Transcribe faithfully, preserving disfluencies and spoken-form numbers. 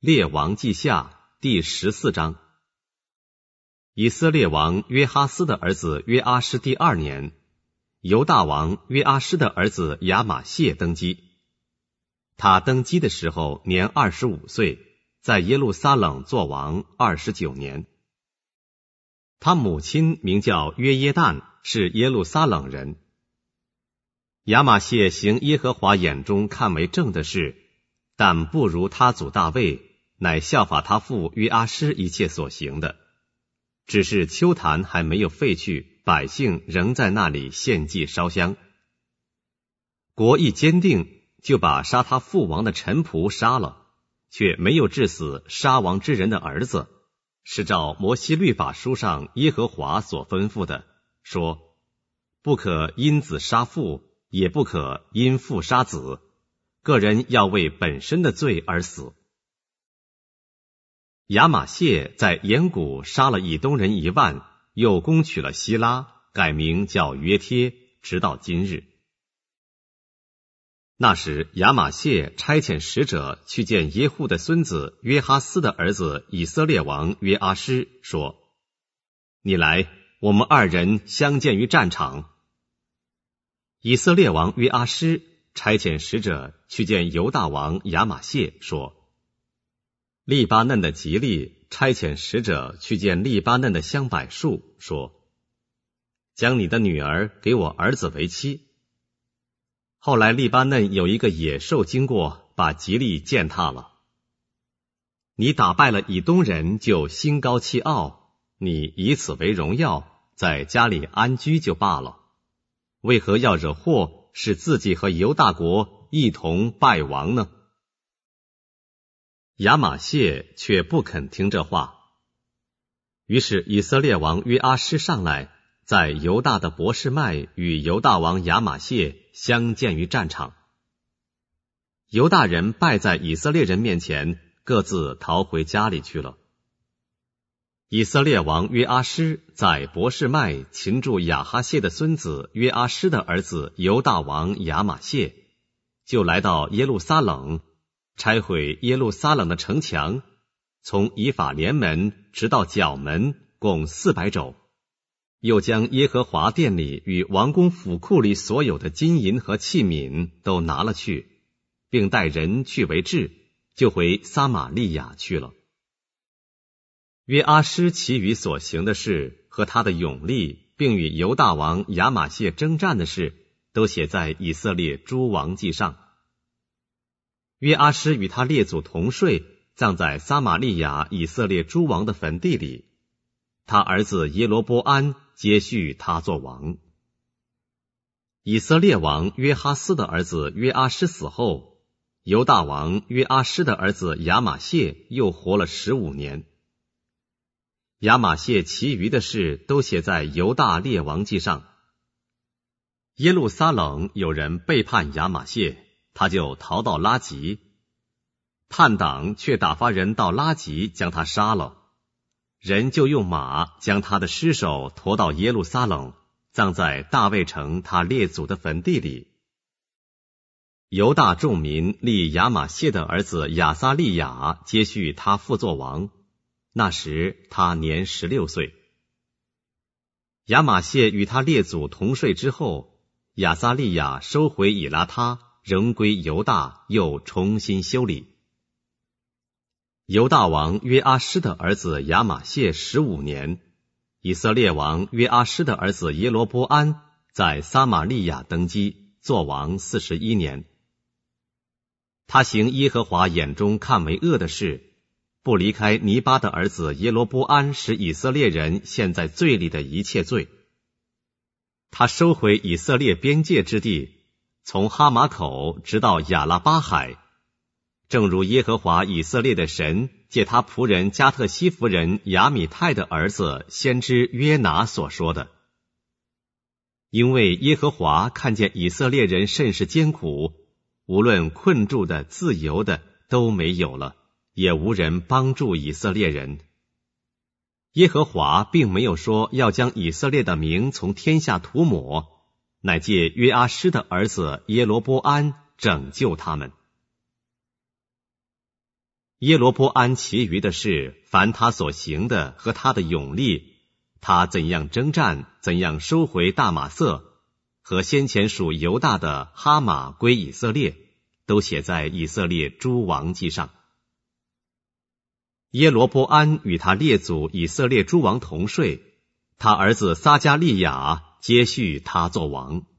列王记下第十四章。以色列王约哈斯的儿子约阿施第二年，犹大王约阿施的儿子亚玛谢登基。他登基的时候年二十五岁，在耶路撒冷作王二十九年。他母亲名叫约耶旦，是耶路撒冷人。亚玛谢行耶和华眼中看为正的事，但不如他祖大卫，乃效法他父约阿施一切所行的。只是丘坛还没有废去，百姓仍在那里献祭烧香。国一坚定，就把杀他父王的臣仆杀了，却没有治死杀王之人的儿子，是照摩西律法书上耶和华所吩咐的，说不可因子杀父，也不可因父杀子，个人要为本身的罪而死。亚玛谢在延古杀了以东人一万，又攻取了希拉，改名叫约帖，直到今日。那时亚玛谢差遣使者去见耶户的孙子约哈斯的儿子以色列王约阿施，说：你来，我们二人相见于战场。以色列王约阿施差遣使者去见犹大王亚玛谢，说：利巴嫩的吉利差遣使者去见利巴嫩的香柏树，说：将你的女儿给我儿子为妻。后来利巴嫩有一个野兽经过，把吉利践踏了。你打败了以东人，就心高气傲，你以此为荣耀，在家里安居就罢了，为何要惹祸，使自己和犹大国一同败亡呢？亚玛谢却不肯听这话。于是以色列王约阿施上来，在犹大的伯示麦与犹大王亚玛谢相见于战场。犹大人败在以色列人面前，各自逃回家里去了。以色列王约阿施在伯示麦擒住亚哈谢的孙子约阿施的儿子犹大王亚玛谢，就来到耶路撒冷，拆毁耶路撒冷的城墙，从以法莲门直到角门，共四百肘。又将耶和华殿里与王宫府库里所有的金银和器皿都拿了去，并带人去为质，就回撒玛利亚去了。约阿施其余所行的事和他的勇力，并与犹大王亚玛谢征战的事，都写在以色列诸王记上。约阿施与他列祖同睡，葬在撒玛利亚以色列诸王的坟地里。他儿子耶罗波安接续他做王。以色列王约哈斯的儿子约阿施死后，犹大王约阿施的儿子亚玛谢又活了十五年。亚玛谢其余的事都写在犹大列王记上。耶路撒冷有人背叛亚玛谢，他就逃到拉吉，叛党却打发人到拉吉将他杀了。人就用马将他的尸首驮到耶路撒冷，葬在大卫城他列祖的坟地里。犹大众民立亚玛谢的儿子亚撒利雅接续他父作王，那时他年十六岁。亚玛谢与他列祖同睡之后，亚撒利雅收回以拉他，仍归犹大，又重新修理。犹大王约阿施的儿子亚玛谢十五年，以色列王约阿施的儿子耶罗波安在撒玛利亚登基，作王四十一年。他行耶和华眼中看为恶的事，不离开尼巴的儿子耶罗波安使以色列人陷在罪里的一切罪。他收回以色列边界之地，从哈马口直到亚拉巴海，正如耶和华以色列的神借他仆人加特西弗人亚米泰的儿子先知约拿所说的。因为耶和华看见以色列人甚是艰苦，无论困住的自由的都没有了，也无人帮助以色列人。耶和华并没有说要将以色列的名从天下涂抹，乃借约阿施的儿子耶罗波安拯救他们。 耶罗波安其余的事，凡他所行的和他的勇力，他怎样征战，怎样收回大马色，和先前属犹大的哈马归以色列，都写在以色列诸王记上。耶罗波安与他列祖以色列诸王同睡，他儿子撒迦利亚接续他做王。